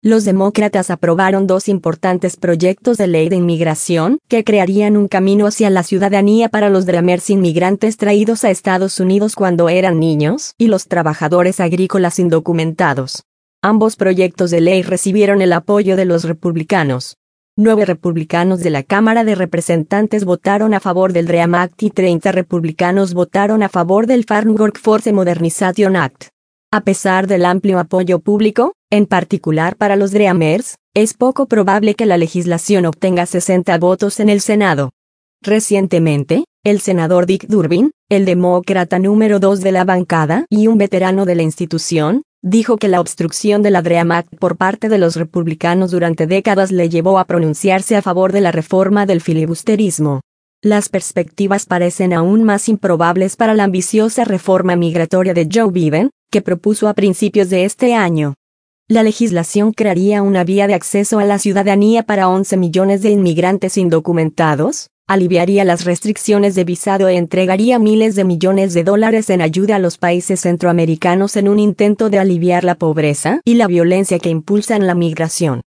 Los demócratas aprobaron dos importantes proyectos de ley de inmigración que crearían un camino hacia la ciudadanía para los Dreamers inmigrantes traídos a Estados Unidos cuando eran niños y los trabajadores agrícolas indocumentados. Ambos proyectos de ley recibieron el apoyo de los republicanos. 9 republicanos de la Cámara de Representantes votaron a favor del DREAM Act y 30 republicanos votaron a favor del Farm Workforce Modernization Act. A pesar del amplio apoyo público, en particular para los Dreamers, es poco probable que la legislación obtenga 60 votos en el Senado. Recientemente, el senador Dick Durbin, el demócrata número 2 de la bancada y un veterano de la institución, dijo que la obstrucción de la DREAM Act por parte de los republicanos durante décadas le llevó a pronunciarse a favor de la reforma del filibusterismo. Las perspectivas parecen aún más improbables para la ambiciosa reforma migratoria de Joe Biden, que propuso a principios de este año. La legislación crearía una vía de acceso a la ciudadanía para 11 millones de inmigrantes indocumentados, aliviaría las restricciones de visado e entregaría miles de millones de dólares en ayuda a los países centroamericanos en un intento de aliviar la pobreza y la violencia que impulsan la migración.